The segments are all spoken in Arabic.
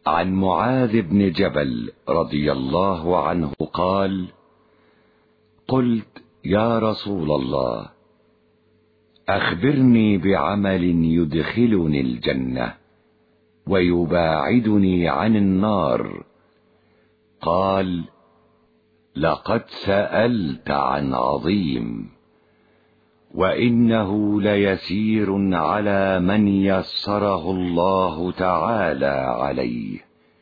عن معاذ بن جبل رضي الله عنه قال: قلت: يا رسول الله، أخبرني بعمل يدخلني الجنة ويباعدني عن النار. قال: لقد سألت عن عظيم، وإنه ليسير على من يسره الله تعالى عليه.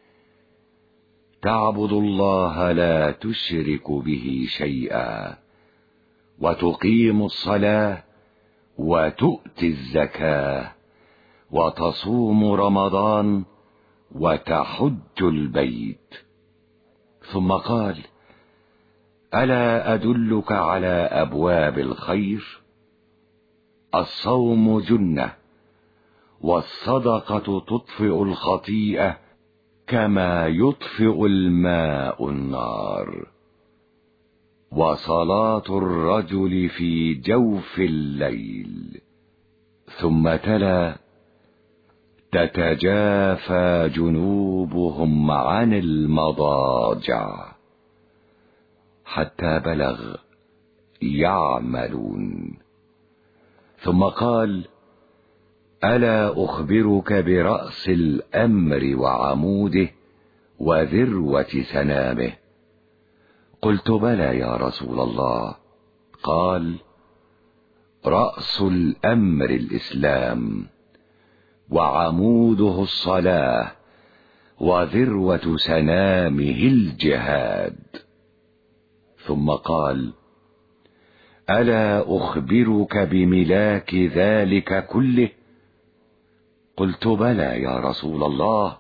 تعبد الله لا تشرك به شيئا، وتقيم الصلاة، وتؤتي الزكاة، وتصوم رمضان، وتحج البيت. ثم قال: ألا أدلك على أبواب الخير؟ الصوم جنة، والصدقة تطفئ الخطيئة كما يطفئ الماء النار، وصلاة الرجل في جوف الليل. ثم تلا: تتجافى جنوبهم عن المضاجع، حتى بلغ يعملون. ثم قال: ألا أخبرك برأس الأمر وعموده وذروة سنامه؟ قلت: بلى يا رسول الله. قال: رأس الأمر الإسلام، وعموده الصلاة، وذروة سنامه الجهاد. ثم قال: ألا أخبرك بملاك ذلك كله؟ قلت: بلى يا رسول الله.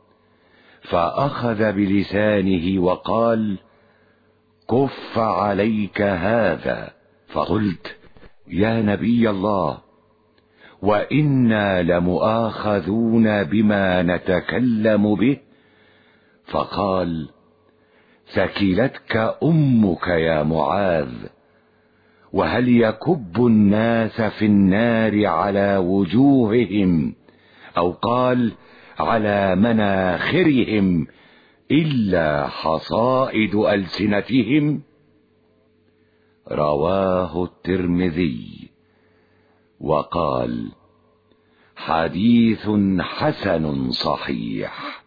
فأخذ بلسانه وقال: كف عليك هذا. فقلت: يا نبي الله، وإنا لمؤاخذون بما نتكلم به. فقال: ثكلتك أمك يا معاذ، وهل يكب الناس في النار على وجوههم، أو قال على مناخرهم، إلا حصائد ألسنتهم؟ رواه الترمذي، وقال: حديث حسن صحيح.